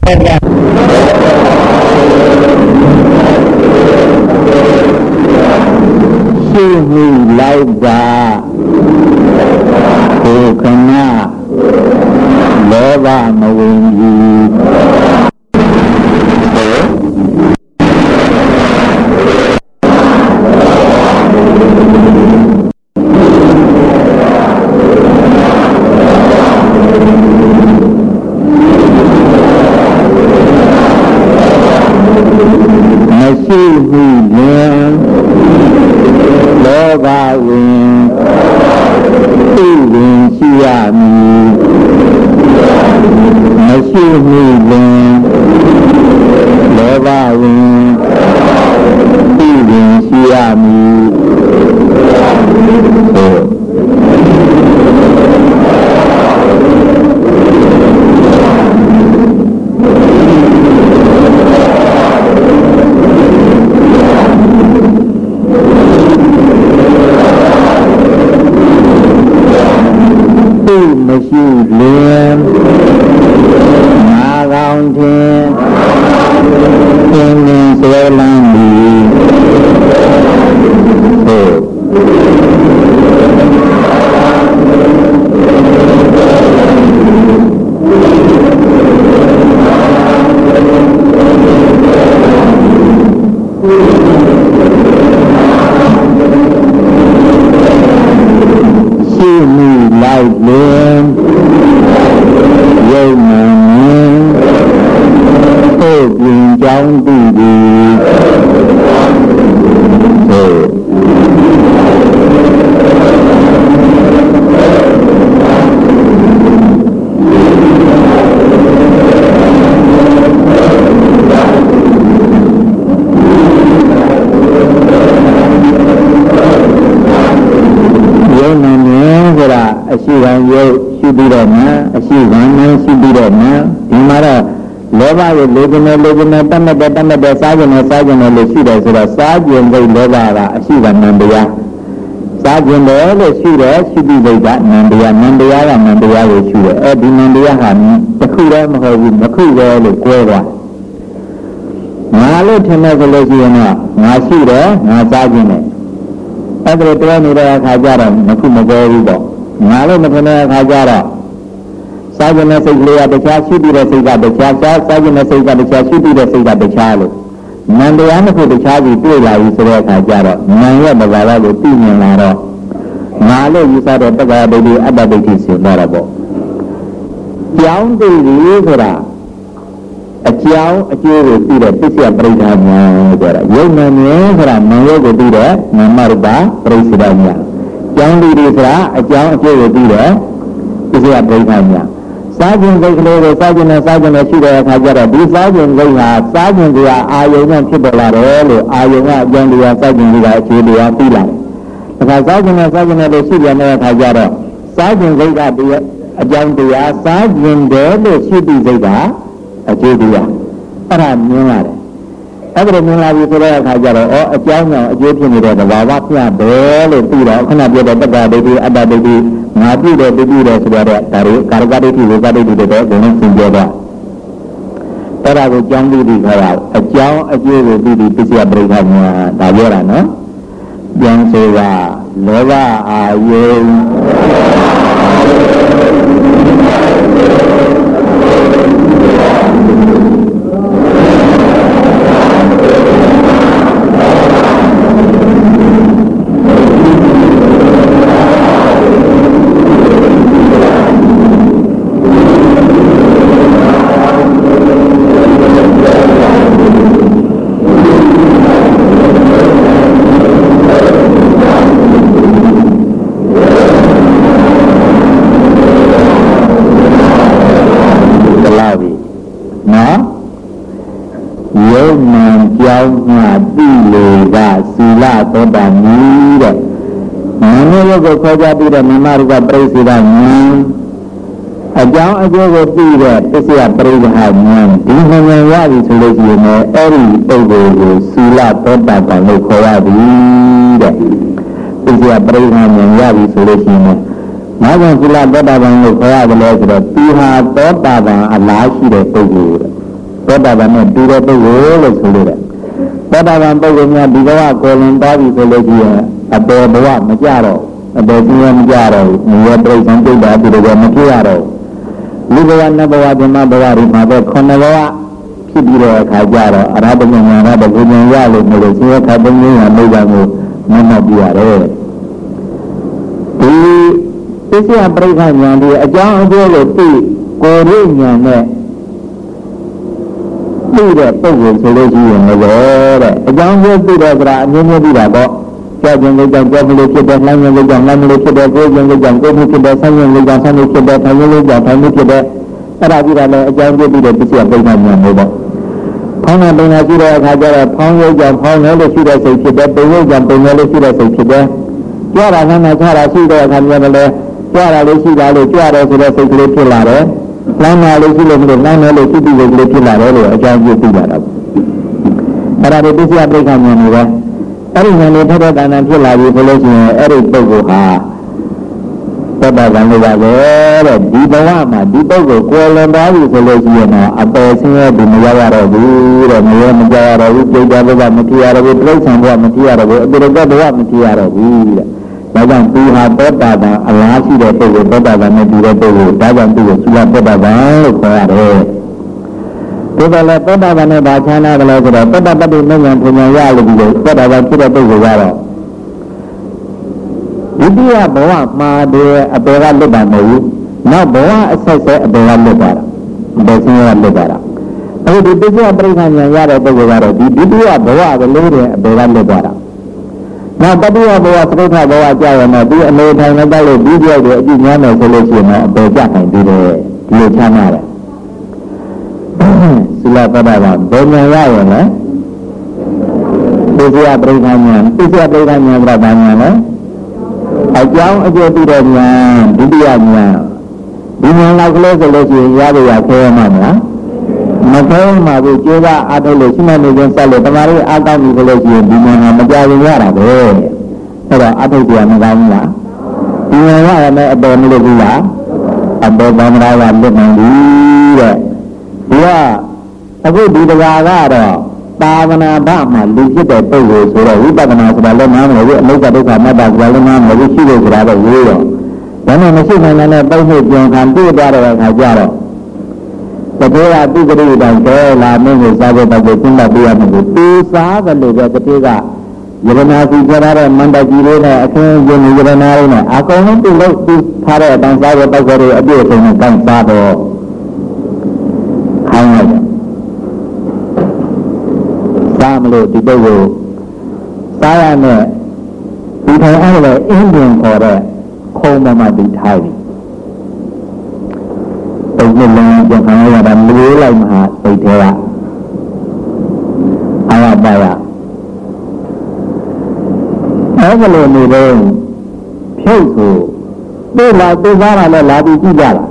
ရှိမှုလိုက်ပါကိုခဏလောဘမဝင်ဘူးမရှိဘူးရင်လောဘဝင်သိဝင်ရှိရမည်မရှိဘူးရင်လောဘဝင်သိဝင်ရှိရမည်မရှိလင်ငါကောင်းခြင်းသင်္ကန်းဆွဲလန်းသည်ဟုတ်ရှိမှုလိုက်လင်ရုပ်မှန်မြင်ဟုတ်ပြင်ကြောင်းတည်သည်ဟုတ်အရှိခံရုပ်ရှိပြီးတော့မှအရှိခံနဲ့ရှိပြီးတော့မှဒီမှာတော့လောဘကိုလိုချင်တယ်တတ်မဲ့တယ်စားကျင်တယ်လို့ရှိတယ်ဆိုတော့စားကျင်စိတ်လောဘကအရှိခံနံတရားစားကျင်တယ်လို့ရှိတယ်ရှိပြီးစိတ်ကနံတရားကနံတရားကိုရှိတယ်အဲဒီနံတရားဟာတစ်ခုတည်းမဟုတ်ဘူးနှစ်ခုပဲလို့꿰သွားငါလို့ထင်တယ်ဆိုလို့ရှိရင်တော့ငါရှိတယ်ငါစားကျင်တယ်အဲ့ဒါတွဲနေတဲ့အခါကျတော့နှစ်ခုမ꿰ဘူးပေါ့ငါလို့မထင်တဲ့အခါကျတော့စားကျင်တဲ့စိတ်ကလေးကတခြားရှိပြီးတဲ့စိတ်ကတခြားစားကျင်တဲ့စိတ်ကတခြားရှိပြီးတဲ့စိတ်ကတခြားလို့နံတရားနှစ်ခုတခြားပြီးတွေ့လာပြီဆိုတဲ့အခါကျတော့နံရဲ့ဘာသာကိုသိမြင်လာတော့ငါလို့ယူဆတဲ့တက္ကရာဒိဋ္ဌိအတ္တဒိဋ္ဌိဆိုတော့ပေါ့ကြောင်းသိပြီဆိုတာအကြောင်းအကျိုးကိုသိတဲ့ပစ္စယပရိက္ခဉာဏ်ဆိုတာယုံနာမြင်ဆိုတာနာယုတ်ကိုသိတဲ့နာမရူပပရိစ္ဆေဒဉာဏ်ကြောင်းဒီဆိုတာအကြောင်းအကျိုးကိုပြီးတော့ဒီစရာပြိဋ္ဌာန်များစားခြင်းစိတ်ကလေးကိုစားခြင်းနဲ့ရှိတဲ့အခါကျတော့ဒီစားခြင်းစိတ်ဟာစားခြင်းကအာယုံနဲ့ဖြစ်ပေါ်လာတယ်လို့အာယုံကအကြောင်းတရားစားခြင်းကအခြေတရားပြီးလာတယ်။ဒါကစားခြင်းနဲ့လို့ရှိပြန်တဲ့အခါကျတော့စားခြင်းစိတ်ကအကြောင်းတရားစားခြင်းတယ်လို့ရှိပြီးစိတ်ကအကျိုးတရားအဲ့ဒါမြင်လာတယ်။အဲ့ဒါမြင်လာပြီဆိုတဲ့အခါကျတော့အကြောင်းကြောင့်အကျိုးဖြစ်နေတဲ့သဘာဝပြတယ်လို့ပြီးတော့ခဏပြတဲ့တက္ကရာဒိဋ္ဌိအတ္တဒိဋ္ဌိငါပြုတယ်ပြုတယ်ဆိုတော့ဒါတွေကာရကဒိဋ္ဌိဝိပဒိဋ္ဌိတွေတော့ဘုံနဲ့သင်ပြောတော့အဲ့ဒါကိုကြောင်းပြီးဒီခေါ်တာအကြောင်းအကျိုးကိုပြီးဒီပစ္စယပရိက္ခဉာဏ်ဒါပြောတာနော်ပြန်ဆိုတာလောဘအာယုံသောတာမီတဲ့နာမယုတ်ကိုခေါ်ကြပြီးတော့နာမရူပပရိစ္ဆေဒဉာဏ်အကြောင်းအကျိုးကိုသိတဲ့ပစ္စယပရိက္ခဉာဏ်ဒီဉာဏ်ရပြီဆိုလို့ရှိရင်အဲ့ဒီပုဂ္ဂိုလ်ကိုသီလသောတာပန်လို့ခေါ်ရသည်တဲ့ပစ္စယပရိက္ခဉာဏ်ရပြီဆိုလို့ရှိရင်ဘာကြောင့်သီလသောတာပန်လို့ခေါ်ရတယ်လဲဆိုတော့ဒီဟာသောတာပန်အလားရှိတဲ့ပုဂ္ဂိုလ်သောတာပန်နဲ့ပြီးတဲ့ပုဂ္ဂိုလ်လို့ဆိုလို့တယ်သောတာပန်ပုဂ္ဂိုလ်များဒီဘဝကိုယ်လွန်သွားပြီဆိုလို့ရှိရင်အပေဘဝမကြတော့အပေပြင်းမကြတော့ဘူးငြိပြိဿံပြိတ္တာဒီလိုမဖြစ်ရတော့လူဘဝနတ်ဘဝဓမ္မဘဝဒီမှာပဲခုနှစ်ဘဝဖြစ်ပြီးတော့အခါကြတော့အရဟတဉာဏ်ရတဲ့ဘုရားရလို့မလို့ရှင်ရခတ်ပင်းဉာဏ်မိဘကိုမမှတ်ပြရတယ်ဒီသစ္စာပရိက္ခဉာဏ်ဒီအကြောင်းအကျိုးကိုသိကိုယ်ရဉာဏ်နဲ့သိတဲ့ပုဂ္ဂိုလ်ဆိုလို့ရှိရင်လည်းတဲ့အကြောင်းကျိုးသိတော့ဆိုတာအမျိုးမျိုးသိတာပေါ့ကြောက်ခြင်းကြောင့်ကြောက်မလို့ဖြစ်တဲ့နှမ်းခြင်းကြောင့်နှမ်းမလို့ဖြစ်တဲ့ကိုယ်ခြင်းကြောင့်ကိုယ်မှုဖြစ်တဲ့ဆန်းခြင်းကြောင့်ဆန်းမှုဖြစ်တဲ့ထိုင်ခြင်းကြောင့်ထိုင်မှုဖြစ်တဲ့အဲ့ဒါကြီးကလည်းအကြောင်းကျိုးသိတဲ့သစ္စာပရိက္ခဉာဏ်မျိုးပေါ့ဖောင်းတဲ့ပင်ကရှိတဲ့အခါကျတော့ဖောင်းရုပ်ကြောင့်ဖောင်းတယ်လို့ရှိတဲ့စိတ်ဖြစ်တယ်ပင်ရုပ်ကြောင့်ပင်တယ်လို့ရှိတဲ့စိတ်ဖြစ်တယ်ကြွတာနဲ့ချတာရှိတဲ့အခါကျတော့လည်းကြွတာလေးရှိတာလို့ကြွတယ်ဆိုတဲ့စိတ်ကလေးဖြစ်လာတယ်လမ်းနာလေးရှိလို့မလို့လမ်းနယ်လေးရှိပြီးကလေးဖြစ်လာတယ်လို့အကြောင်းပြုသိကြတာအဲ့ဒါတွေသစ္စာပရိက္ခဉာဏ်တွေပဲအဲ့ဒီဉာဏ်လေးထက်တဲ့တဏ္ဍာဖြစ်လာပြီဆိုလို့ရှိရင်အဲ့ဒီပုဂ္ဂိုလ်ဟာသောတာပန်လို့ပါပဲတဲ့ဒီဘဝမှာဒီပုဂ္ဂိုလ်ကိုယ်လွန်သွားပြီဆိုလို့ရှိရင်တော့အပယ်ဆင်းရဲဘူးမရတော့ဘူးတဲ့မရမကြရတော့ဘူးပြိတ္တာဘဝမဖြစ်ရတော့ဘူးပြိဋ္ဌာန်ဘဝမဖြစ်ရတော့ဘူးအတုရကဘဝမဖြစ်ရတော့ဘူးတဲ့ဒါကြောင့်သူဟာသောတာပန်အလားရှိတဲ့ပုဂ္ဂိုလ်သောတာပန်နဲ့တူတဲ့ပုဂ္ဂိုလ်ဒါကြောင့်သူ့ကိုသုလသောတာပန်လို့ခေါ်ရတယ်ဒီကလည်းသောတာပန်နဲ့ဘာချမ်းသာတယ်လဲဆိုတော့သောတာပတ္တိမဉ္ဇဉ်ပညာရလို့ပြီးတော့သောတာပန်ဖြစ်တဲ့ပုဂ္ဂိုလ်ကတော့ဒုတိယဘဝမှာတည်းအပေကလွတ်တာမဟုတ်ဘူးနောက်ဘဝအဆက်ဆက်အပေကလွတ်တာအပေဆင်းရဲလွတ်တာအခုဒီသစ္စာပရိက္ခဉာဏ်ရတဲ့ပုဂ္ဂိုလ်ကတော့ဒီဒုတိယဘဝကလေးတည်းအပေကလွတ်တာနောက်တတိယဘဝသရုပ်ထဘဝကြာရင်တော့ဒီအနေထိုင်နေတဲ့လို့ဒီပြောက်တွေအကြည့်များမယ်ဆိုလို့ရှိရင်တော့အပေကြနိုင်သေးတယ်ဒီလိုချမ်းသာတယ်သုလပဒကဘယ်ဉာဏ်ရရင်လဲသစ္စာပရိက္ခဉာဏ်သစ္စာပရိက္ခဉာဏ်ကဘာဉာဏ်လဲအကြောင်းအကျိုးသိတဲ့ဉာဏ်ဒုတိယဉာဏ်ဒီဉာဏ်လောက်ကလေးဆိုလို့ရှိရင်ရရခဲရမှာမလားမခဲမှာဘူးကျိုးကအားထုတ်လို့ရှိမှနေခြင်းဆက်လို့တမားလေးအားကောင်းပြီဆိုလို့ရှိရင်ဒီဉာဏ်ကမကြရင်ရတာပဲအဲ့တော့အားထုတ်ကြမကောင်းဘူးလားဒီဉာဏ်ရရမယ်အပေါ်မလို့ဘူးလားအပေါ်ဗမရာကလွတ်နိုင်ပြီတဲ့ဒီကအခုဒီတရားကတော့သာဝနာဘမှာလူဖြစ်တဲ့ပုဂ္ဂိုလ်ဆိုတော့ဝိပဿနာဆိုတာလည်းနားမလို့အနိစ္စဒုက္ခအနတ္တဆိုတာလည်းနားမလို့ရှိလို့ဆိုတာတော့ရိုးရောဒါနဲ့မရှိနိုင်တဲ့ပုံမှုပြန်ခံပြသွားတဲ့အခါကျတော့တကယ်ကပုဂ္ဂိုလ်တိုင်ကဲလာမင်းကိုစားဖို့တောက်ဖို့သင်္တ်ပြရမယ်ကိုသူစားတယ်လို့ပဲတကယ်ကယရနာစီကြရတဲ့မန္တကြီးလေးနဲ့အခင်းယဉ်ယရနာလေးနဲ့အကုန်လုံးသူ့လို့သူထားတဲ့အတိုင်းစားဖို့တောက်ဖို့အပြည့်အစုံနဲ့ကန်စားတော့ခိုင်းလိုက်စားမလို့ဒီပုဂ္ဂိုလ်စားရမယ်ဒီထိုင်အဲ့လိုအင်းပင်ခေါ်တဲ့ခုံးပေါ်မှာဒီထားပြီတုံ့ပြန်ပြန်ခံရတာမလို့လိုက်မှာစိတ်ထဲကအာရပါရအဲ့လိုနေတော့ဖြုတ်ဆိုပြေလာပြေးသားတာလည်းလာပြီးကြည့်ကြလား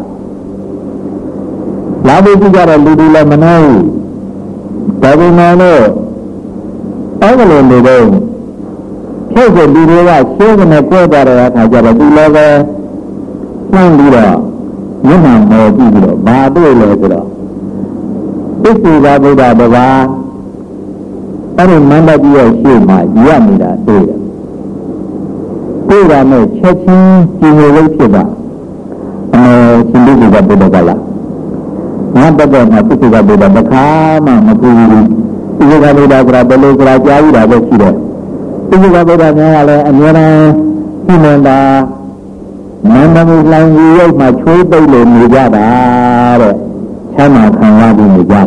လာပြီးကြည့်ကြတော့လူတွေလည်းမနှောဘူးဒါပေမဲ့လို့အဲ့လိုနေတော့ဖြုတ်ဆိုလူတွေကရှင်းကနေကြွသွားတဲ့အခါကျတော့ဒီလည်းပဲနှမ်းပြီးတော့မျက်မှန်ပေါ်ကြည့်ပြီးတော့ဘာတွေ့လဲဆိုတော့သစ္စာဗုဒ္ဓတပါးအဲ့ဒီမန္တကြီးရဲ့ရှေ့မှာရနေတာတွေ့တယ်တွေ့တာနဲ့ချက်ချင်းကြည်ငြိမ်လို့ဖြစ်တာရှင်သစ္စာဗုဒ္ဓကလားငါတက်တဲ့မှာသစ္စာဗုဒ္ဓတခါမှမကူဘူးသစ္စာဗုဒ္ဓဆိုတာဘယ်လိုဆိုတာကြားပြီးတာပဲရှိတယ်သစ္စာဗုဒ္ဓများကလည်းအများအားဖြင့်နေတာမန္တမူလောင်ကြီးရုပ်မှာချိုးပိတ်လို့နေကြတာတဲ့ချမ်းသာခံရပြီးနေကြတာ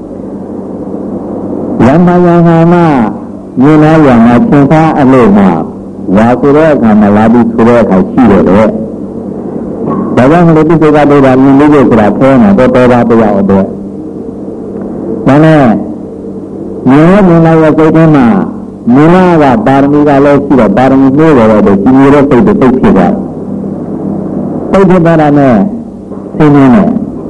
ယမယမမမြင်လာရမှာသင်္ခါအလို့မှာဝါဆိုတဲ့အခါမှာလာပြီးဆိုတဲ့အခါရှိတယ်တဲ့ဒါကြောင့်လည်းဒီစေကဒုက္ခမြင်လို့ဆိုတာဖဲနေတာတော့တော်တရားအတွက်ဒါနဲ့မြင်လာရစိတ်ထဲမှာမူလကပါရမီကလည်းရှိတော့ပါရမီလို့တော့ဒီကြီးရဲ့စိတ်တွေသိဖြစ်သွားသိဖြစ်သွားတာနဲ့သိနေတယ်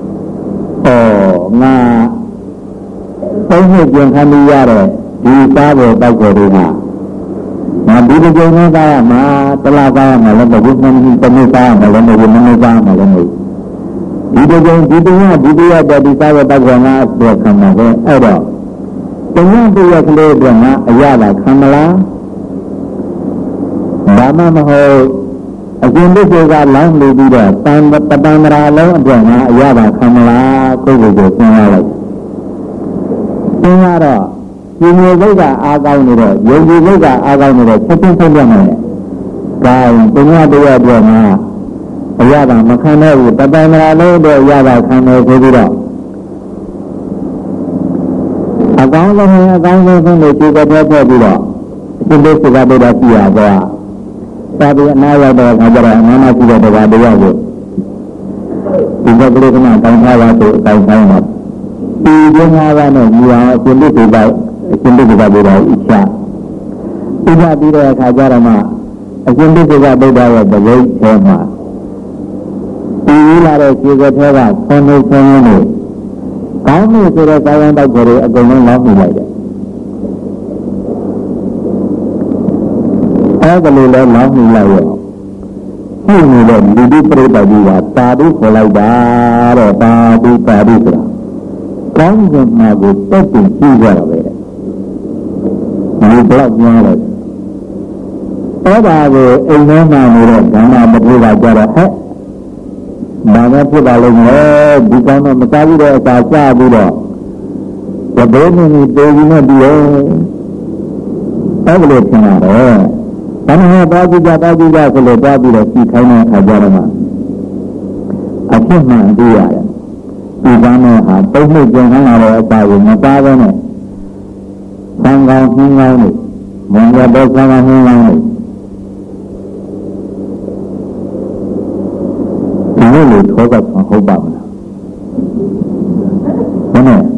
ငါသုံးနှစ်ပြန်ခံပြီးရတဲ့ဒီစားပေါ်တောက်ပေါ်တွေကငါဒီကြိမ်နဲ့သားရမှာတလားသားရမှာလည်းမဟုတ်ဘူးနှစ်နှစ်သားရမှာလည်းမဟုတ်ဘူးနှစ်နှစ်သားရမှာလည်းမဟုတ်ဒီတကြိမ်ဒီတရားဒီတရားတတိစားရတဲ့ကောင်ကတော့ခံမှာပဲအဲ့တော့တရားတရားကလေးတွေကအရသာခံမလားဘာမှမဟုတ်အရှင်ဘုရားကလောင်းလို့ပြီးတော့တန်တန်ရာလုံးအတွက်ကအရသာခံမလားကိုယ်ကိုယ်ကိုစဉ်းစားလိုက်စဉ်းစားတော့ဒီမျိုးဘုရားအားကောင်းနေတော့ယုံကြည်ဘုရားအားကောင်းနေတော့ချက်ချင်းဆုံးပြမယ်။ဒါတရားတရားအတွက်ကအရသာမခံတော့ဘူးတတန်ရာလုံးအတွက်အရသာခံတယ်ဆိုပြီးတော့အကောင်းဆုံးအကောင်းဆုံးလို့ဒီကတည်းကပြောပြီးတော့အရှင်ဘုရားကပြရတော့သာပြီးအနာရောက်တော့ခါကြတော့အနာမရှိတဲ့တရားတရားကိုဒီဘက်ကလေးကမှတောင်းထားပါဆိုအတိုင်းတိုင်းပါဒီကျင်းသားကနဲ့ညီအောင်အရှင်ဘုရားအရှင်ဘုရားပြောတာဣချာပြီးတဲ့အခါကျတော့မှအရှင်ဘုရားဗုဒ္ဓရဲ့တပိတ်ထဲမှာဒီလာတဲ့ခြေကထဲကဆွမ်းနေဆွမ်းနေလို့ကောင်းမှုဆိုတဲ့ကာယံတောက်ကိုအကုန်လုံးလောင်းမိလိုက်တယ်အဲ့ဒါလိုလဲလောင်းမိလိုက်ရောရှိနေတဲ့လူဒီပြိတ္တကြီးကတာဓုခေါ်လိုက်တာတဲ့တာဓုဆိုတာကောင်းကင်မှာကိုတက်တင်ကြည့်ကြတာပဲဒီဘလောက်များလဲအဲ့ဒါကိုအိမ်ထဲမှာနေတဲ့ဓမ္မပတိကကြတော့ဟဲ့ဘာမှဖြစ်ပါလိမ့်မယ်ဒီကောင်းတော့မစားဘူးတဲ့အစာချပြီးတော့ဘယ်လိုမျိုးတေးကြီးနဲ့ပြီးလဲအဲ့လိုထင်ရတယ်။ဘာမှပါကြည့်ကြဆိုလို့သွားပြီးတော့စီခိုင်းတဲ့အခါကျတော့မှအဖြစ်မှန်သိရတယ်။ဒီကောင်းတော့ဟာတုံ့ပြန်ခံရတဲ့အစာကိုမစားဘဲနဲ့ဆံကောင်းနှင်းကောင်းလို့မွန်ရတဲ့ဆံကောင်းနှင်းကောင်းလို့ဒီလိုထောက်ကဟုတ်ပါမလားဘယ်နဲ့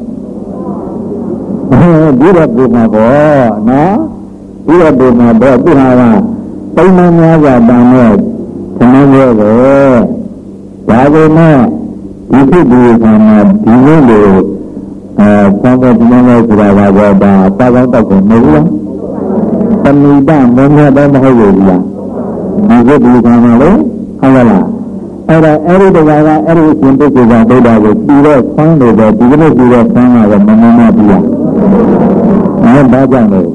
ဒီရပုမှာကောနော်ဒီရပုမှာတော့သူဟာကပုံမှန်များစွာတန်တဲ့သမင်းရဲ့ပဲဒါပေမဲ့ဒီဖြစ်ဒီကမှာဒီလိုလိုဆောင်းတဲ့ဒီလိုလိုဆိုတာကတော့ဒါပါကောင်းတော့ကိုမဟုတ်ဘူးလားသမီးတမွန်မြတ်တော့မဟုတ်ဘူးလားဒီဖြစ်ဒီကမှာလေဟုတ်လားအဲ့ဒါအဲ့ဒီတရားကအဲ့ဒီရှင်ပုဂ္ဂိုလ်ကဗုဒ္ဓကိုပြီးတော့ဆန်းလို့ပဲဒီကနေ့ပြီးတော့ဆန်းတာကမမမပြီးရအဲ့ဘာကြောင့်လဲ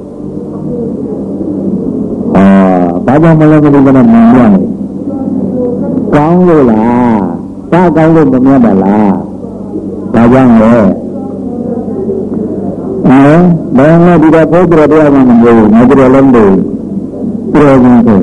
ဘာကြောင့်မလဲမသိဘူးနဲ့မြင်ရတယ်ကောင်းလို့လားတာကောင်းလို့မမြတ်ပါလားဘာကြောင့်လဲဘယ်နဲ့ဒီတော့ဘုရားတရားမှမလို့မပြောလို့လို့ပြောနေတယ်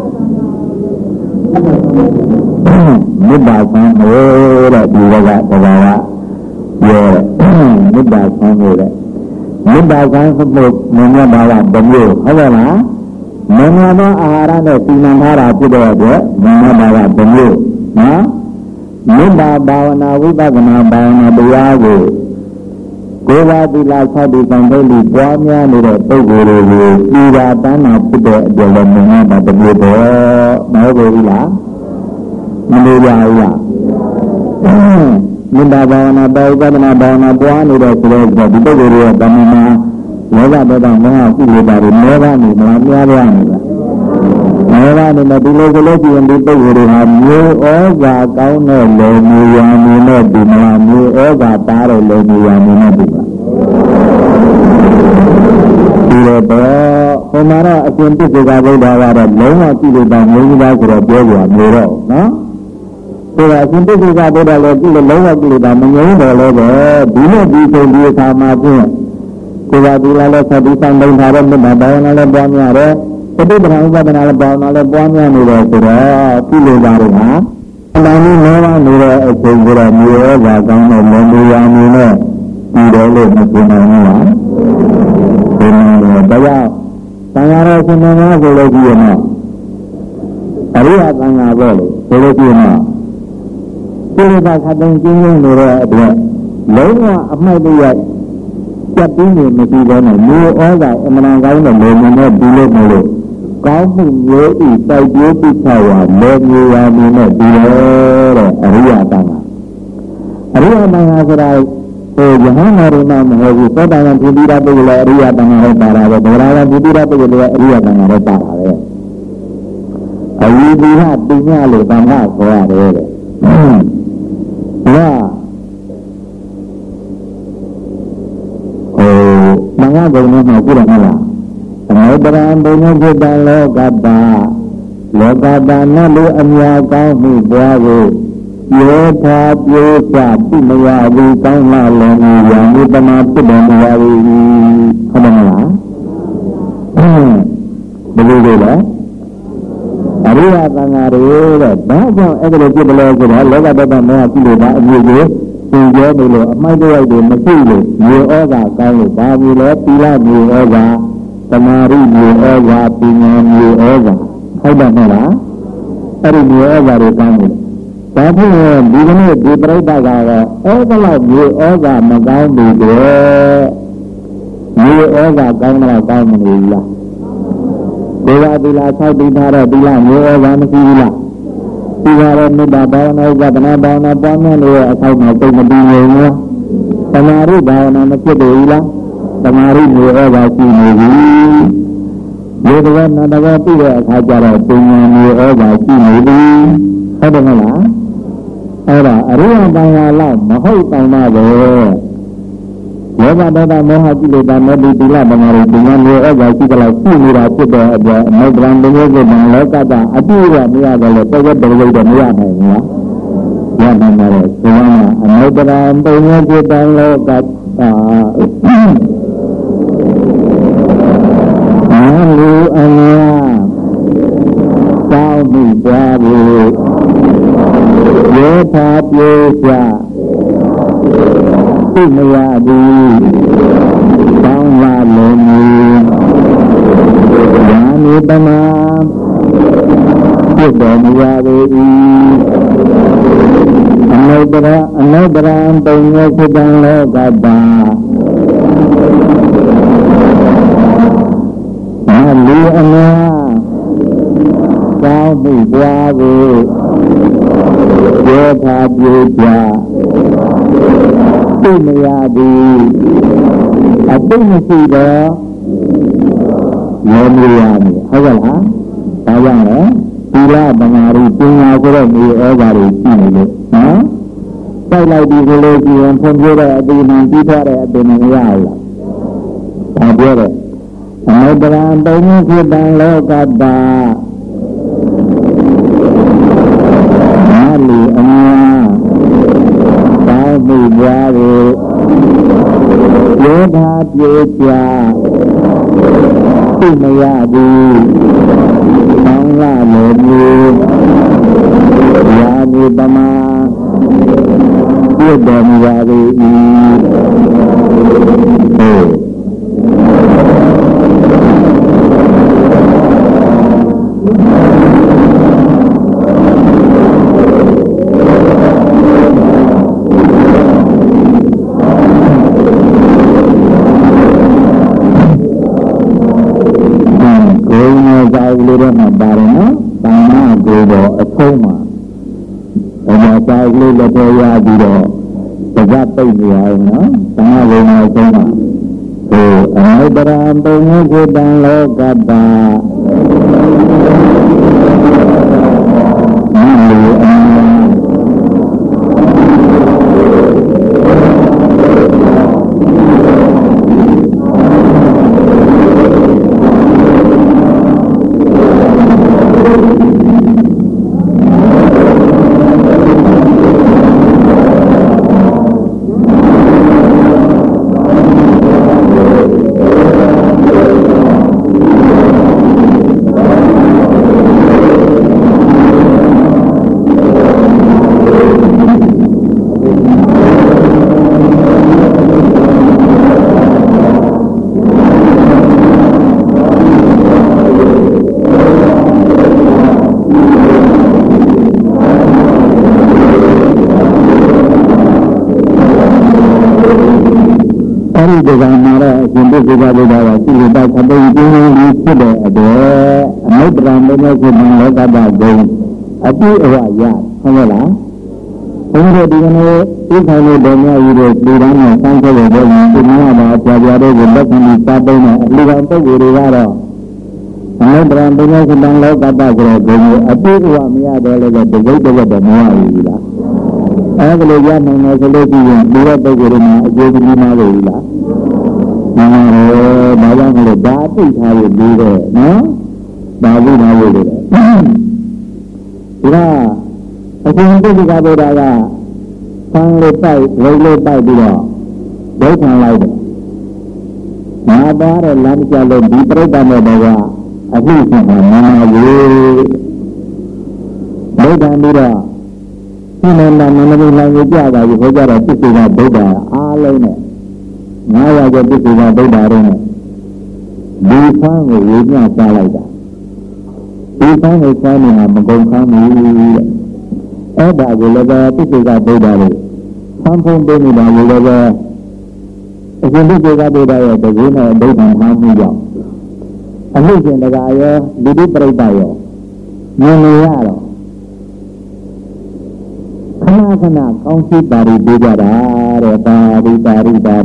မေတ္တာဆန်းလို့တဲ့ဒီကတရားကပြောတယ်မေတ္တာဆန်းလို့တဲ့မေတ္တာဆန်းဖို့မမြတ်ပါလားဘယ်လိုဟုတ်လားမမြတ်သောအာဟာရနဲ့စီမံထားတာဖြစ်တဲ့အတွက်မမြတ်ပါလားဘယ်လိုနော်မေတ္တာဘာဝနာဝိပဿနာဘာဝနာတရားကိုကိုယ်ပါသီလဆောက်တည်ဆောင်သိပြီးပွားများနေတဲ့ပုဂ္ဂိုလ်တွေကိုဤသာတန်းတာဖြစ်တဲ့အတွက်လည်းမမြတ်ပါဘယ်လိုတော့မဟုတ်ဘူးလားမလို့ရဘူးလားမေတ္တာဘာဝနာပါဥပဒနာဘာဝနာပွားနေတဲ့ဆိုတော့ဒီပုဂ္ဂိုလ်ရဲ့တဏှာလောဘဒေါသမောဟကုလေတာတွေမောဟနေမလားများပြားနေလားမောဟနေမှာဒီလိုကလေးကြည့်ရင်ဒီပုဂ္ဂိုလ်တွေဟာမျိုးဩဇာကောင်းတဲ့လေမျိုးရမင်းနဲ့ဒီမလားမျိုးဩဇာတားတဲ့လေမျိုးရမင်းနဲ့ဒီမလားဒီလိုတော့ဟိုမှာတော့အရှင်ပုဂ္ဂိုလ်ကဗုဒ္ဓကတော့လုံးဝကြည့်လို့တောင်မျိုးသားဆိုတော့ပြောကြမျိုးတော့နော်ဆိုတော့အရှင်ပုဂ္ဂိုလ်ကဗုဒ္ဓလည်းကြည့်လို့လုံးဝကြည့်လို့တောင်မငြိမ်းတော့လည်းပဲဒီနဲ့ဒီဆုံးဒီအခါမှာပြည့်ကိုယ်ပါဒီလာလည်းဆက်ပြီးဆောင်တင်ထားတဲ့မြတ်ဘာဝနာလည်းပွားများတယ်သတိပဋ္ဌာန်ဥပဒနာလည်းဘာဝနာလည်းပွားများနေတယ်ဆိုတော့ပြုလို့ပါတယ်ဟာအမှန်ကြီးလောဘနေတဲ့အချိန်ကမျိုးရောပါကောင်းတဲ့လုံမျိုးရာမျိုးနဲ့ပြီးတယ်လို့မပြောနိုင်ဘူးလားဒီလိုတရားသံဃာတော်ရှင်များဆိုလို့ကြည့်ရတော့အရိယသံဃာပေါ့လေဆိုလို့ကြည့်ရတော့ဒီလိုပါခတ်တဲ့ကျင်းကျင်းနေတဲ့အတွက်လုံးဝအမှတ်တရကြပ်ပြီးနေမပြီးတော့မျိုးဩဇာအမှန်ကောင်းတဲ့လူမျိုးနဲ့ဒီလိုမလို့ကောင်းမှုမျိုးဤတိုက်ပြိုးပိဿဝါလေမျိုးရာမျိုးနဲ့ဒီလိုတဲ့အရိယသံဃာအရိယသံဃာဆိုတာဟိုယဟန်တော်တွေမှမဟုတ်ဘူးသောတာပန်ဖြစ်ပြီးတဲ့ပုဂ္ဂိုလ်အရိယသံဃာတွေပါတာပဲဗုဒ္ဓဘာသာဖြစ်ပြီးတဲ့ပုဂ္ဂိုလ်အရိယသံဃာတွေပါတာပဲအဝိဓိဟပညာလို့သံဃာခေါ်ရတယ်တဲ့ Mangga guna mau kurang lah. Kemudian punya kita lokada nalu anya kau mubaru. Ye thap ye sap timayawi kau malam yang utama timayawi. Apa nama? Boleh lah. Ariya kangare, bahawa ekor kita belajar lokada mana kilo dah ni. Sehingga dulu, macam itu mesti le, ye orang kau bagi le, pila ye orang, temari ye orang, pinjam ye orang, ada mana? Hari ye orang kamu. Tapi di mana di berita kau, kalau ye orang macam itu, ye orang kau mana kau menilai. Dewa bila saya dinara bila ye orang mesti bila. Tiada muda bawa bana bawa ni asal macam ni ni. Temari bawa macam dewilah, temari ni orang sini. Ye dengan nada tiada sahaja punya ni orang sini. Ada mana? Ada. Arian banyak lah, mahal banyak deh. Ye pada mohon kita dah nabi bila temari punya ni orang sini kalau sini rapi dah mau berandanya ke bangla kata, aduh ni ada le, saya berbeza ni ada ni. Ya mana le, semua mau berandanya ke bangla kata, malu anya, kau ni baru, ye thap ye sah. Timayadi kau lalu yang utama timayadi anai berantainya sedang lokada malu anya kau baru ye thap ye sah timayadi ada mesti dah Yomiyani, awal ha, awal bila bangari punya orang ni orang ini le, ha? Kalau di religi yang pun ada di nanti ada ni awal, ada le. Kalau berantainya sedang lokada, malu anya, kau baru, ye thap ye sah. Timayadi Mangla Lodi Yadi Dama Yudam Yadi Saya tidak tercapai dia, tengah rumah semua. Anai berantainya sedang lokada, malu juga berbeda. Kita ada itu yang sudah ada. Mau berambutnya sedang lokada gay. Api awalnya, kamulah. Kemudian dengan itu kami banyak itu diorang sampai level semua ada pelajaran jelas yang dicapai. Lihat tu guru-guru. Mau berambutnya sedang lokada gay. Api awalnya ada lagi berbeza dengan semua ini. အဲ့ဒါလိုရနိုင်တယ်ဆိုလို့ရှိရင်ဒီတဲ့ပုဂ္ဂိုလ်တွေမှာအကျိုးကြီးမှာလို့လားမှန်ပါတယ်ဒါကြောင့်မလို့ဒါသိထားရပြီးတော့နော်ဒါသိထားရလို့လေဒါအရှင်ပုဂ္ဂိုလ်ကဗုဒ္ဓကဆံလေးပိုက်ဝိလေးပိုက်ပြီးတော့ဒုက္ခလိုက်တယ်ငါသားတဲ့လမ်းကြလို့ဒီပြိတ္တနဲ့တော့အမှုရှင်ကမနာဘူးဒုက္ခပြီးတော့ဒီနေ့မှမနမီလောင်ကြကြတာကိုဟောကြတော့ပြစ္ဆေကဗုဒ္ဓအားလုံးနဲ့900ကျော်ပြစ္ဆေကဗုဒ္ဓတွေနဲ့ဒီဖန်းကိုဝေမျှစားလိုက်တာဒီဖန်းကိုစားနေတာမကုန်ခမ်းဘူးတဲ့အဲ့ဒါကိုလည်းပဲပြစ္ဆေကဗုဒ္ဓတွေဖန်းဖုံးပေးနေတာကိုလည်းပဲအရှင်ပြစ္ဆေကဗုဒ္ဓရဲ့တကူနဲ့ဒုက္ခမှမှုကြောင့်အမှုရှင်တကာရောလူတိပရိသတ်ရောမြင်နေရတော့ခဏခဏကောင်းစီပါရီပေးကြတာတဲ့ပါရီအဲ့ဒါ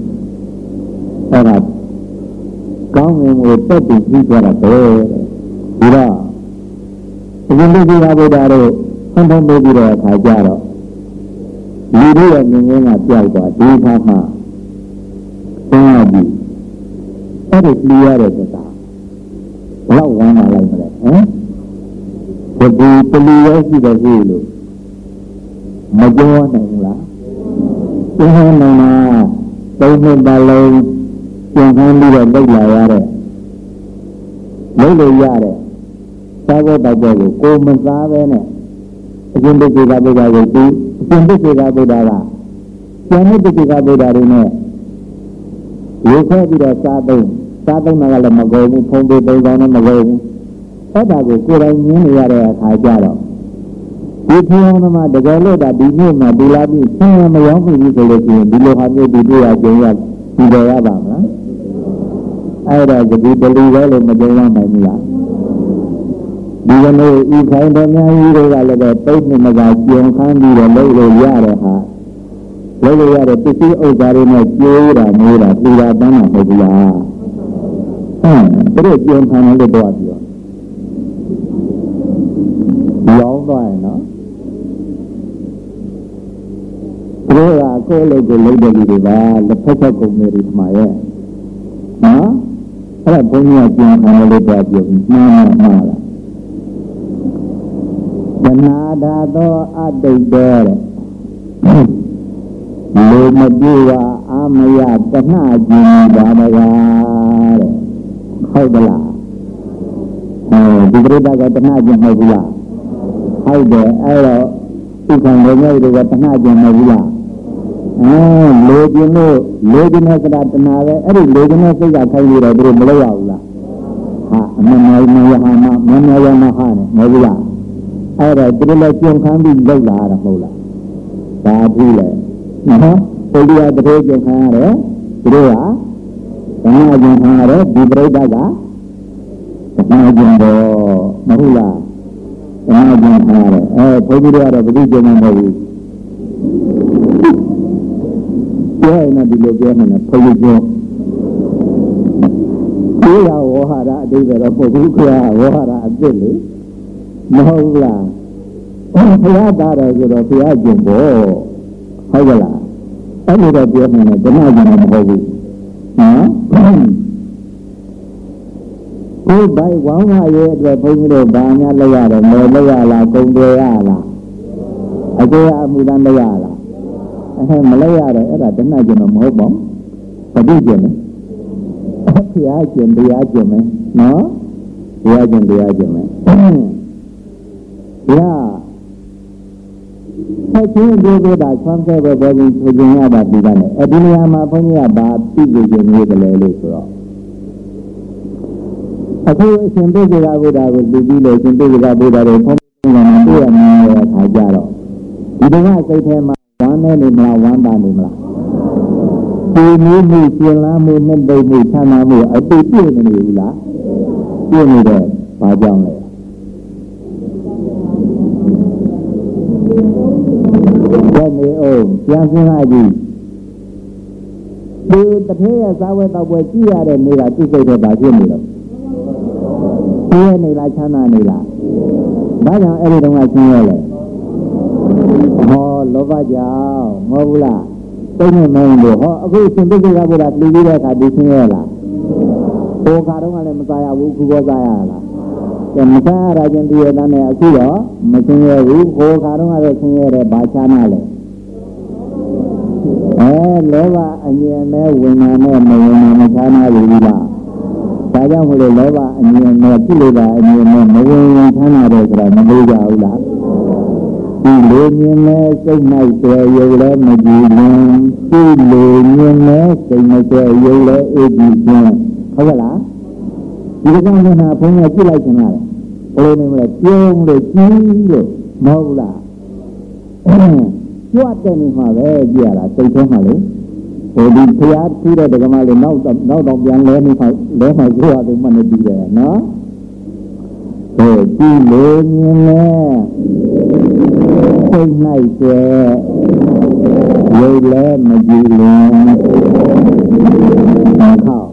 ကောင်းငင်ကိုတက်ပြီးပြီးကြတာပဲဒီတော့အရှင်လူကြီးကဗုဒ္ဓတို့ဆန်းထုံးပေးပြီးတဲ့အခါကျတော့လူတွေရဲ့မြင်ငင်းကပြောက်သွားဒီခါမှသင်ရပြီအဲ့ဒီပြရတဲ့ဆိုတာဘလောက်ဝမ်းလာလိုက်မလဲဟမ်ဒီပလီရဲ့ရှိတဲ့ကြီးလို့မပြောနိုင်ဘူးလားပြောနိုင်မှာသုံးနှစ်ပါလုံးကျန်ခံပြီးတော့လိုက်လာရတဲ့လုံးလို့ရတဲ့သာဝတ္တကြောကိုမစားပဲနဲ့အရှင်ဘုရားဗုဒ္ဓကိုသူအရှင်ဘုရားဗုဒ္ဓကကျန်တဲ့ဘုရားဗုဒ္ဓတွေနဲ့ရေခဲပြီးတော့စားသုံးတာကလည်းမကုန်ဘူးဖုံးပေးပုံစံနဲ့မကုန်ဘူးအဲ့ဒါကိုကိုယ်တိုင်မြင်နေရတဲ့အခါကျတော့ဒီဖျောင်းသမားတကယ်လို့ဒါဒီနေ့မှဒီလာပြီးဆင်းရဲမရောက်ဘူးဆိုလို့ရှိရင်ဒီလိုဟာမျိုးဒီတွေ့ရကြုံရဒီလိုရပါမလားအဲ့ဒါကဒီတလီပဲလို့မကြုံရနိုင်ဘူးလားဒီကနေ့ဤခိုင်တော်များကြီးတွေကလည်းပဲတိတ်နေမှာကြုံခန်းပြီးတော့လုပ်လို့ရတဲ့ဟာလုပ်လို့ရတဲ့ပစ္စည်းဥစ္စာတွေနဲ့ကျိုးတာမျိုးတာပြတာတန်းတာမဟုတ်ဘူးလားသူတို့ကြုံခန်းလို့တော့ပြောရောင်းသွားရင်နော်ဘုရားကိုယ်လေးကိုလိမ့်တဲ့လူတွေကလက်ဖက်ချက်ကုန်နေတယ်ဒီမှာရဲ့နော်အဲ့ဒါဘုန်းကြီးကကြံခံလို့တော့ပြောမှားလားသနာတာသောအတိတ်တော်တဲ့လူမပြေဝအာမယတဏှာကျင်ပါမလားတဲ့ဟုတ်သလားဒီပြိတ္တကတဏှာကျင်မဟုတ်ဘူးလားဟုတ်တယ်အဲ့တော့ဥက္ကံလုံးရဲ့တွေကတဏှာကျင်မဟုတ်ဘူးလားလိုချင်လို့လိုချင်တဲ့ကတဏှာပဲအဲ့ဒီလိုချင်တဲ့စိတ်ကခိုင်းပြီးတော့သူတို့မလုပ်ရဘူးလားဟာအမှန်မှန်ရဟမမမယမဟာနဲ့မဟုတ်ဘူးလားအဲ့တော့သူတို့လည်းကြုံခံပြီးလောက်လာတာမဟုတ်လားဒါဘူးလေနော်ပုရိယတရေကြုံခံရတယ်သူတို့ကတဏှာကျင်ခံရတယ်ဒီပြိတ္တကတဏှာကျင်တော့မဟုတ်လားတဏှာကျင်ခံရတယ်ဘုန်းကြီးတို့ကတော့ဘယ်သူကျင်မှာမဟုတ်ဘူးပြောရင်တော့ဒီလိုပြောနေတယ်ဘုန်းကြီးပြောရဝဟရအတိတ်တော့ပုဂ္ဂိုလ်ကဝဟရအစ်လေမဟုတ်လားဘုရားသားတော်ဆိုတော့ဘုရားကျင်ပေါ့ဟုတ်ကလားအဲ့လိုတော့ပြောနေတယ်ဓမ္မကျင်မဟုတ်ဘူးနော်ကိုယ်ပိုင်ဝမ်းဝရဲ့အတွက်ဘုန်းကြီးတို့ဗာများလောက်ရတယ်မလောက်ရလားကုံတွေရလားအကျိုးအမှုတန်းလောက်ရလားမလောက်ရတော့အဲ့ဒါဓမ္မကျင်တော့မဟုတ်ပါဘူးဘာဖြစ်ကျင်လဲဘုရားကျင်တရားကျင်မယ်နော်ဘုရားကျင်တရားကျင်မယ်ဘုရားဆက်ချင်းဒီလိုတာဆွမ်းခဲ့ပဲပေါ်ရင်ဆိုကြရတာဒီကနေ့ဒီနေရာမှာဘုန်းကြီးကဘာပြည့်စုံခြင်းမျိုးတယ်လို့ဆိုတော့အခုအရှင်ပုဂ္ဂိုလ်ဘုရားကိုလူပြီးလို့အရှင်ပုဂ္ဂိုလ်ဘုရားတွေဖုံးဖုံးလာနေရတဲ့အခါကျတော့ဒီကစိတ်ထဲမှာဝမ်းနေနေမလားဝမ်းပါနေမလားဒီမျိုးမှုရှင်လာမှုနဲ့တိတ်မှုဆန္ဒမှုအတိတ်ပြည့်နေဘူးလားပြည့်နေတယ်ဘာကြောင့်လဲဘယ်နေအောင်ပြန်စဉ်းစားကြည့်ဒီတစ်ထဲရဲ့စာဝဲတော့ပွဲကြည့်ရတဲ့နေတာသူ့စိတ်ထဲပါဖြစ်နေတော့ဆင်းရဲနေလားချမ်းသာနေလားဒါကြောင့်အဲ့ဒီတော့ကဆင်းရဲလေလောဘကြောင့်မဟုတ်ဘူးလားသိနေမင်းတို့ဟောအခုရှင်ပြည့်စုံရဖို့လားလူကြီးတဲ့အခါဒီဆင်းရဲလားဟိုခါတော့ကလည်းမစားရဘူးခုဘောစားရလားမစားရတာချင်းတည်းရတဲ့နဲ့အခုတော့မဆင်းရဲဘူးဟိုခါတော့ကတော့ဆင်းရဲတယ်ဘာချာနာလဲလောဘအငြင်းနဲ့ဝိညာဉ်နဲ့မဝိညာဉ်မချာနာဘူးလားဒါကြောင့်မလို့လောဘအငြင်းနဲ့ပြိလိတာအငြင်းနဲ့မဝိညာဉ်ချာနာတယ်ဆိုတာမလို့ကြဘူးလားဒီလိုမြင်မဲ့စိတ်၌တည်းရုပ်လည်းမကြည့်ရင်ဒီလိုမြင်မဲ့စိတ်နဲ့တည်းရုပ်လည်းအေးကြည့်ခြင်းဟုတ်ကလားဒီကောင်ကဘုန်းကြီးကြည့်လိုက်ချင်တာလေဘယ်လိုနေမလဲကျုံးလို့ကြီးလို့မဟုတ်လားကြွတဲ့နေမှာပဲကြည့်ရတာစိတ်ထဲမှာလေဟိုဒီဖျားထူးတဲ့ဒကမလေးနောက်တော့ပြန်လဲနေမှာလဲမှာကြွရတယ်မှနေပြီးတယ်နော်ဟိုကြည့်လို့မြင်လဲစိတ်၌ကျဲရုပ်လည်းမကြည့်ရင်ဟော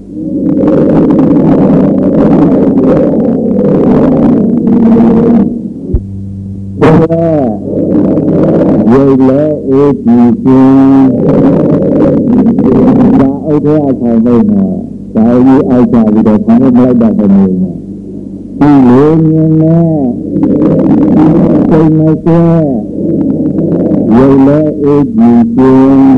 ရုပ်လည်းအေးကြည့်ခြင်းဒါဥဒ္ဒေအဆောင်လို့နော်ဒါကြီးအိုက်ကြပြီးတော့ခေါင်းမလိုက်တာပဲနေတယ်ဒီလိုမြင်နဲ့စိတ်မကျဲရုပ်လည်းအေးကြည့်ခြင်း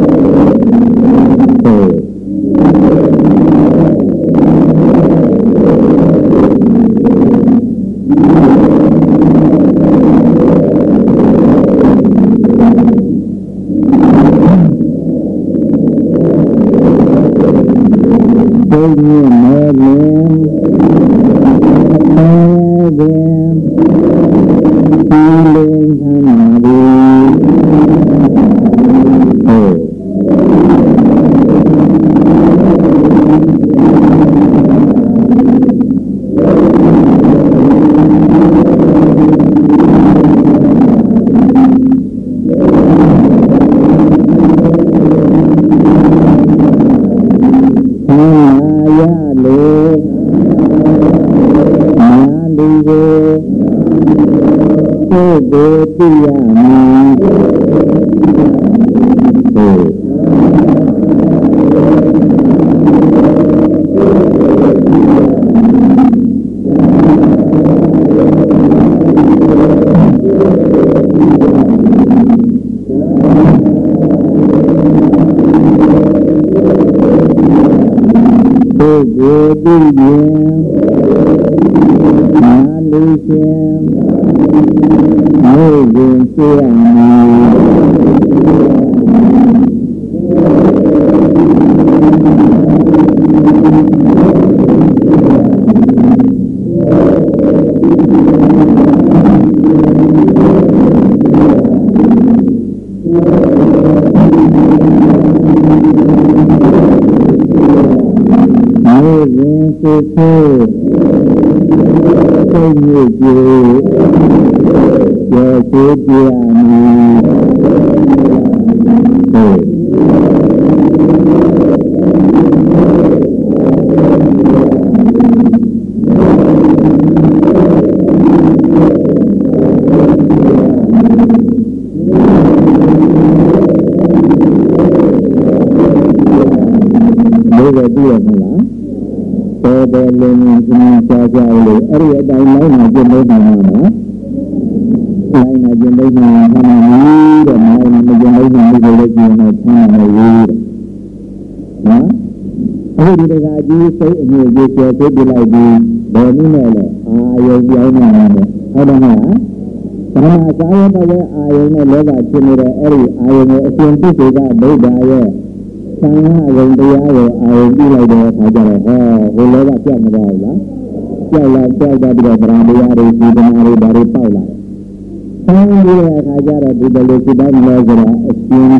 စိတ်အမြဲကျေကျေပြပြလိုက်ပြီးဘယ်နည်းနဲ့လဲအာယုံပြောင်းနေတယ်ဟုတ်တယ်မလားပရမစာရတဲ့အာယုံနဲ့လောဘဖြစ်နေတဲ့အဲ့ဒီအာယုံကိုအရှင်ပြည့်စုံကဗုဒ္ဓရဲ့သံဃာယုံတရားကိုအာယုံပြုလိုက်တဲ့အခါကျတော့ဟောဟိုလောဘပြောက်မသွားဘူးလားပြောက်လာပြောက်သွားပြီးတော့ဗရမတရားတွေဒီဓမ္မတွေဒါတွေပေါက်လာတယ်။ဆောင်းပြီးတဲ့အခါကျတော့ဒီလိုစိတ်တိုင်းလဲဆိုတော့အရှင်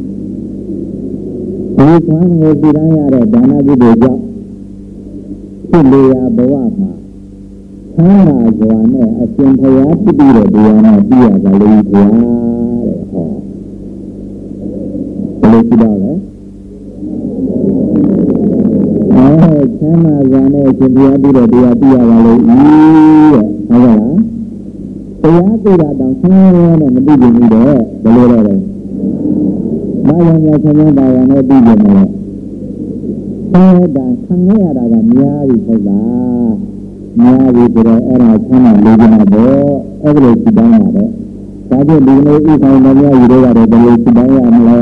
ဒီကံကိုပြရတဲ့ဒါနပြုတွေကြောင့်ဖြစ်လေရာဘဝမှာဆန်းလာစွာနဲ့အရှင်ဘုရားဖြစ်ပြီးတဲ့တရားနဲ့ပြရပါလိမ့်ဘုရားတဲ့ဟောဘယ်လိုဖြစ်တော့လဲဆန်းလာစွာနဲ့အရှင်ဘုရားပြီးတဲ့တရားပြရပါလိမ့်တဲ့ဟုတ်ကဲ့လားတရားသိတာတောင်ဆင်းရဲနဲ့မသိကြဘူးတဲ့ဘယ်လိုလဲဘာကြောင့်လဲဆင်းရဲတာကလည်းသိကြတယ်ဆင်းရဲတာခံရတာကများပြီဟုတ်လားများပြီဆိုတော့အဲ့ဒါဆင်းရဲလေးကြမှာပေါ့အဲ့ဒါလိုသိတိုင်းပါတဲ့ဒါကြောင့်ဒီနေ့ဥဆောင်တော်များယူရတဲ့ဘယ်လိုသိတိုင်းရမလဲ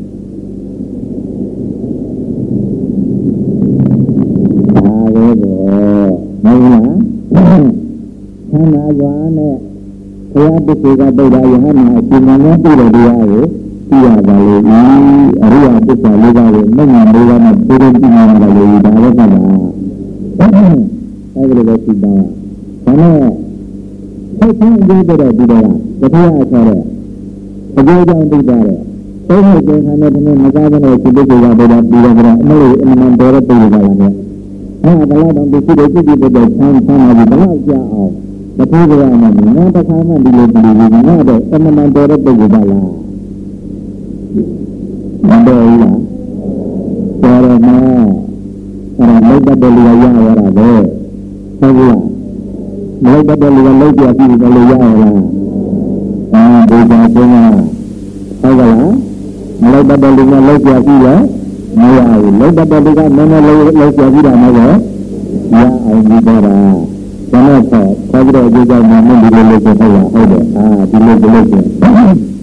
ဆန္ဒရွာနဲ့ဘုရားတစ္ဆေကပိဋကယဟနာအရှင်မင်းပြတဲ့တရားကိုသိရပါလေ။အရိယသစ္စာလေးပါးကိုမငြင်းလေးပါးနဲ့ပြည့်စုံပြည့်စုံပါလေ။ဒါလည်းဆက်ပါ။အဲဒီလိုပဲသိပါ။ဒါနဲ့ဆက်ဆံရေးတဲ့ဒီတော့တရားအဆောတဲ့အကျိုးကြောင့်သိကြတယ်။သုံးဖို့ကျန်တဲ့ဒီနေ့မကားတဲ့စိတ္တတွေကပေါ်လာပြီးတော့အမလို့အမှန်တော်တဲ့ပြည်လာတယ်။အဲ့ဒါတော့ဒီစိတ္တကြည့်ကြည့်တဲ့ဆန်းလာပြီးတော့ကြာအောင်မထိုးကြရမှာငါတခါမှဒီလိုပြည်ငါတော့အမှန်တော်တဲ့ပြည်လာလားမတော်ဘူးလားတော်ရမှာအဲ့ဒါလောက်တဲ့လူရရတာပဲဟုတ်လားလောက်တဲ့လူကလောက်ပြပြီးတယ်လို့ရရလားဒီကြဆုံးကဟုတ်ကလားလောက်တဲ့လူကလောက်ပြပြီးလဲမရဘူးလောက်တဲ့လူကနည်းနည်းလောက်ပြပြီးတာမဟုတ်ရအောင်ဒီတော့တာကျွန်တော်ခေါ်ပြီးတော့အကျိုးကြောင့်မင်းဒီလိုလုပ်ဆိုတော့ဟုတ်တယ်ဒီလိုလုပ်ဆို